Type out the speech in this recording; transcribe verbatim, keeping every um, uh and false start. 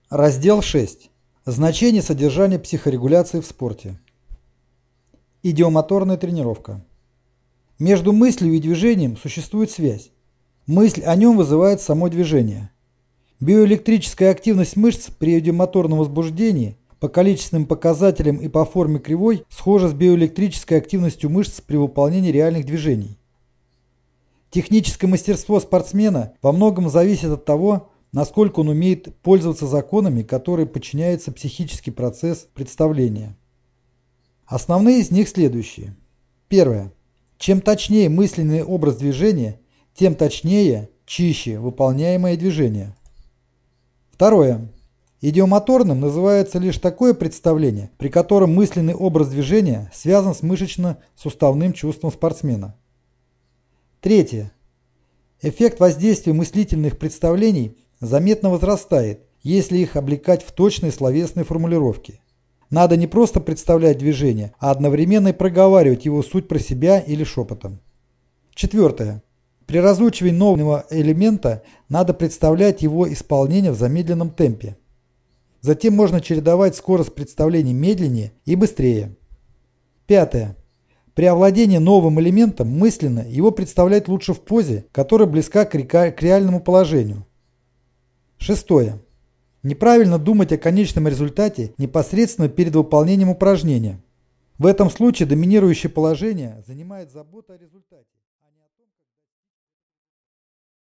Раздел шесть. Значение содержания психорегуляции в спорте. Идиомоторная тренировка. Между мыслью и движением существует связь. Мысль о нем вызывает само движение. Биоэлектрическая активность мышц при идиомоторном возбуждении по количественным показателям и по форме кривой схожа с биоэлектрической активностью мышц при выполнении реальных движений. Техническое мастерство спортсмена во многом зависит от того, насколько он умеет пользоваться законами, которые подчиняются психический процесс представления. Основные из них следующие. Первое. Чем точнее мысленный образ движения, тем точнее, чище выполняемое движение. Второе. Идиомоторным называется лишь такое представление, при котором мысленный образ движения связан с мышечно-суставным чувством спортсмена. Третье. Эффект воздействия мыслительных представлений заметно возрастает, если их облекать в точные словесные формулировки. Надо не просто представлять движение, а одновременно и проговаривать его суть про себя или шепотом. Четвертое. При разучивании нового элемента надо представлять его исполнение в замедленном темпе. Затем можно чередовать скорость представления медленнее и быстрее. Пятое. При овладении новым элементом мысленно его представлять лучше в позе, которая близка к реальному положению. Шестое. Неправильно думать о конечном результате непосредственно перед выполнением упражнения. В этом случае доминирующее положение занимает забота о результате.